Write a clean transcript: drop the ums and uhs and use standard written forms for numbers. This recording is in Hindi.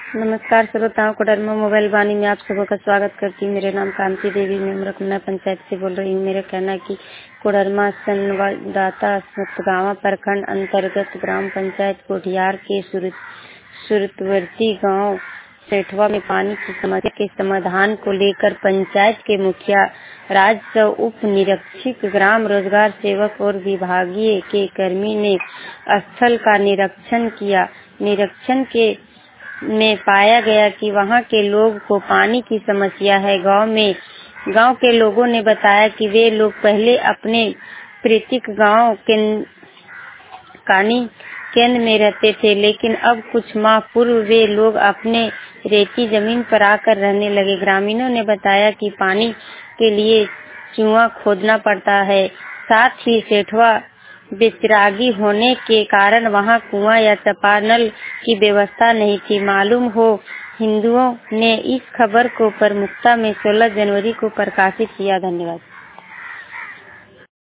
नमस्कार श्रोताओं, कोडरमा मोबाइल वाणी में आप सबों का स्वागत करती हूँ। मेरा नाम कांति देवी, मैं अमरकुंडा पंचायत से बोल रही हूँ। मेरा कहना है कि कोडरमा संवाददाता गाँव प्रखंड अंतर्गत ग्राम पंचायत कोठियार के सुरतवर्ती गांव सेठवा में पानी की समस्या के समाधान को लेकर पंचायत के मुखिया, राजस्व उप निरीक्षक, ग्राम रोजगार सेवक और विभागीय के कर्मी ने स्थल का निरीक्षण किया। निरीक्षण में पाया गया कि वहां के लोग को पानी की समस्या है। गांव के लोगों ने बताया कि वे लोग पहले अपने प्रतीक गांव कानी केंद्र में रहते थे, लेकिन अब कुछ माह पूर्व वे लोग अपने रेती जमीन पर आकर रहने लगे। ग्रामीणों ने बताया कि पानी के लिए कुआं खोदना पड़ता है, साथ ही सेठवा बेचरागी होने के कारण वहां कुआं या चापानल की व्यवस्था नहीं थी। मालूम हो, हिंदुओं ने इस खबर को प्रमुखता में 16 जनवरी को प्रकाशित किया। धन्यवाद।